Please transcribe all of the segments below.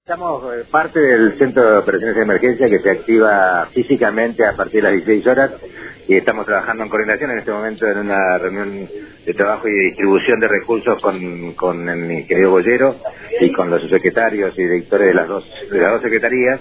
Estamos parte del Centro de Operaciones de Emergencia que se activa físicamente a partir de las 16 horas y estamos trabajando en coordinación en este momento en una reunión de trabajo y de distribución de recursos con el ingeniero Bollero y con los subsecretarios y directores de las dos secretarías,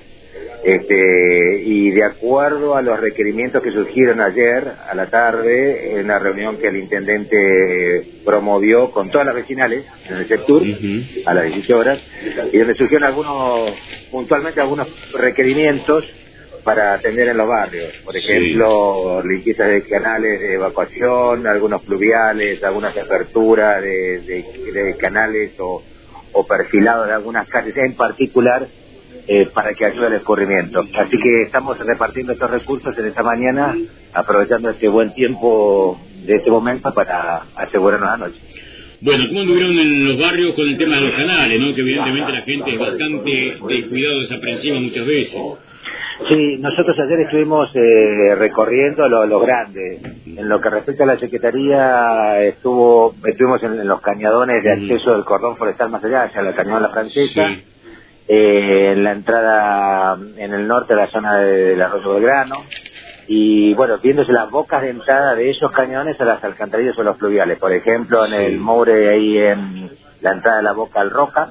y de acuerdo a los requerimientos que surgieron ayer a la tarde en una reunión que el intendente promovió con todas las vecinales en el sector a las 18 horas y donde surgieron puntualmente algunos requerimientos para atender en los barrios, por ejemplo, limpieza de canales de evacuación, algunos pluviales, algunas aperturas de canales o perfilados de algunas calles en particular, para que ayude al escurrimiento. Así que estamos repartiendo estos recursos en esta mañana, aprovechando este buen tiempo de este momento para asegurarnos la noche. Bueno, ¿cómo anduvieron en los barrios con el tema de los canales, no? Que evidentemente la gente es bastante descuidado, desaprensiva muchas veces. Sí, nosotros ayer estuvimos recorriendo los grandes. En lo que respecta a la Secretaría, estuvimos en los cañadones de acceso del cordón forestal más allá, hacia la cañada La Francesa. Sí. En la entrada en el norte de la zona del Arroyo Belgrano y bueno, viéndose las bocas de entrada de esos cañones a las alcantarillas o los fluviales, por ejemplo en el Moure, ahí en la entrada de la Boca al Roca,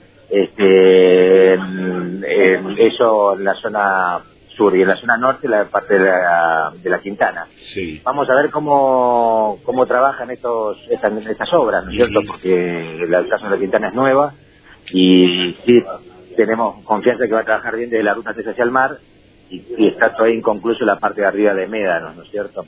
eso en la zona sur y en la zona norte la parte de la Quintana. Sí. Vamos a ver cómo trabajan estas obras, ¿no es cierto? Porque el caso de la Quintana es nueva y sí tenemos confianza que va a trabajar bien desde la ruta 3 hacia el mar y está todavía inconcluso la parte de arriba de Médanos, ¿no es cierto?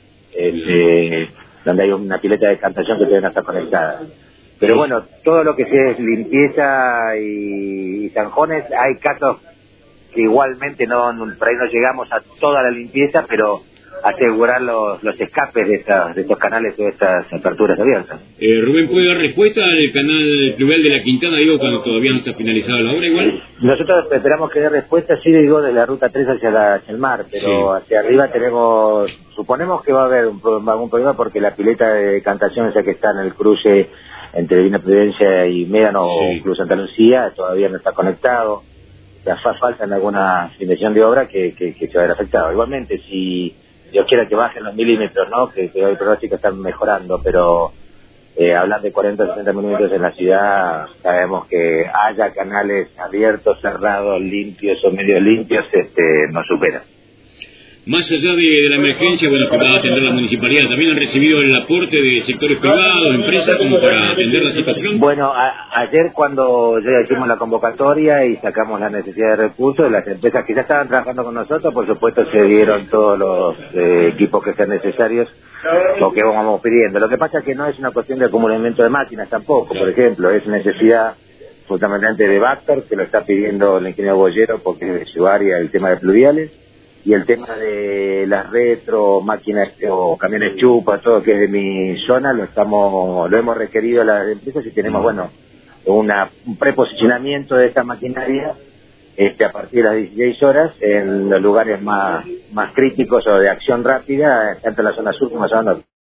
Donde hay una pileta de decantación que todavía no está conectada. Pero bueno, todo lo que sea es limpieza y zanjones, hay casos que igualmente por ahí no llegamos a toda la limpieza, pero asegurar los escapes de estos canales o de estas aperturas abiertas. Rubén, ¿puede dar respuesta al canal pluvial de la Quintana, digo, cuando todavía no está finalizada la obra igual? Nosotros esperamos que dé respuesta, sí, digo, de la ruta 3 hacia el mar, pero hacia arriba suponemos que va a haber algún problema porque la pileta de decantación, esa que está en el cruce entre Divina Providencia y Médano o incluso Santa Lucía, todavía no está conectado. Faltan alguna inversión de obra que se va a ver afectado. Igualmente, si Dios quiera que bajen los milímetros, ¿no? Que hoy pronósticos están mejorando, pero hablar de 40 o 60 milímetros en la ciudad, sabemos que haya canales abiertos, cerrados, limpios o medio limpios, nos supera. Más allá de la emergencia, bueno, que va a atender la municipalidad, ¿también han recibido el aporte de sectores privados, empresas, como para atender la situación? Bueno, ayer cuando ya hicimos la convocatoria y sacamos la necesidad de recursos, las empresas que ya estaban trabajando con nosotros, por supuesto, se dieron todos los equipos que sean necesarios, lo que vamos pidiendo. Lo que pasa es que no es una cuestión de acumulamiento de máquinas tampoco, por ejemplo, es necesidad fundamentalmente de Bactor, que lo está pidiendo el ingeniero Bollero porque es de su área el tema de pluviales, y el tema de las retro, máquinas o camiones chupas, todo que es de mi zona, lo hemos requerido a las empresas y tenemos, bueno, un preposicionamiento de esta maquinaria a partir de las 16 horas en los lugares más críticos o de acción rápida, tanto en la zona sur como en la zona norte.